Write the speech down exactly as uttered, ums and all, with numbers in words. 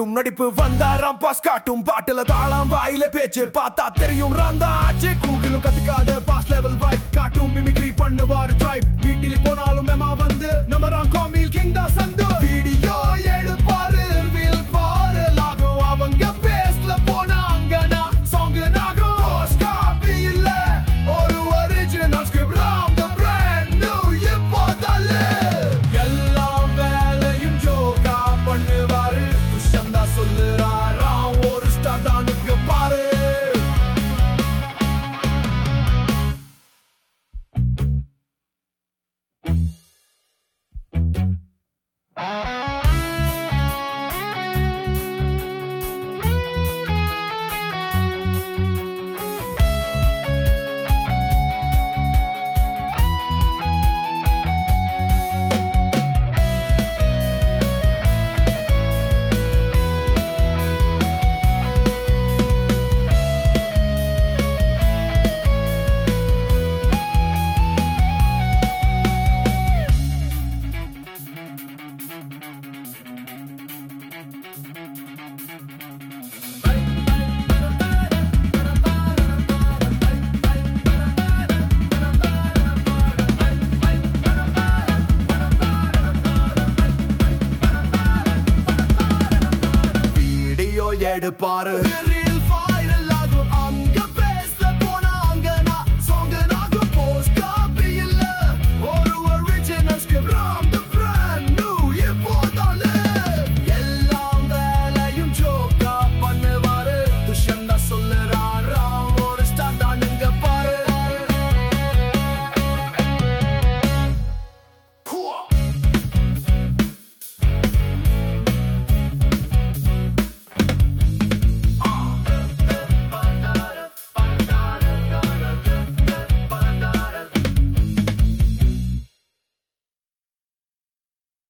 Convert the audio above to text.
காட்டும் நடிப்பு வந்தாராம் பாஸ் காட்டும் பாட்டுல தாளம் வாயில பேச்சு பார்த்தா தெரியும் ராந்தா ஆச்சு கூகிலும் கத்துக்காத பாஸ் லெவல் வைப் காட்டும் மிமிக்ரி பண்ணுவாரு ட்ரைப் வீட்டில் போனாலும் மெமா வந்து நம்ம காமில் கிங் தான் சந்து வீடியோ எடுப்பாரு வீல் பாரு லாகும் அவங்க பேஸ்ல போனாங்கன்னா சாங் நாகும் போஸ்ட் காப்பி இல்ல ஒரு original script Ram the brand new இப்போதல்ல எல்லாம் வேலையும் ஜோக்கா பண்ணுவாரு துஷந்தா சொல்லுறாராம் ஒரு ஸ்டார் தானுக்கு பாரு எடுப்பாரு